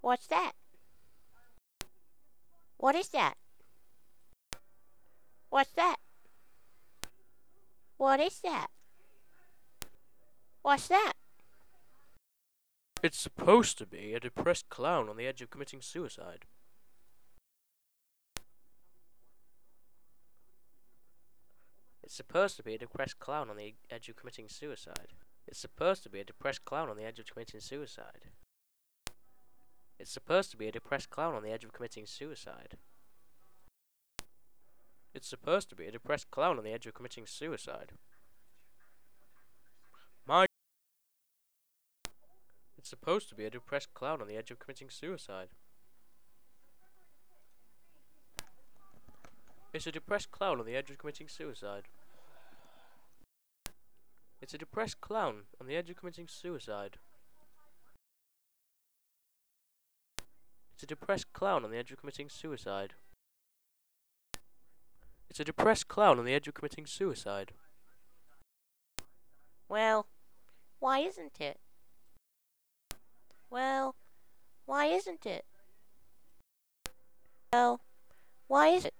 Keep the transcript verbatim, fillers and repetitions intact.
What's that? What is that? What's that? What is that? What's that? It's supposed to be a depressed clown on the edge of committing suicide. It's supposed to be a depressed clown on the edge of committing suicide. It's supposed to be a depressed clown on the edge of committing suicide. It's supposed to be a depressed clown on the edge of committing suicide. It's supposed to be a depressed clown on the edge of committing suicide. My It's supposed to be a depressed clown on the edge of committing suicide. It's a depressed clown on the edge of committing suicide. It's a depressed clown on the edge of committing suicide. It's a depressed clown on the edge of committing suicide. It's a depressed clown on the edge of committing suicide. Well, why isn't it? Well, why isn't it? Well, why is it?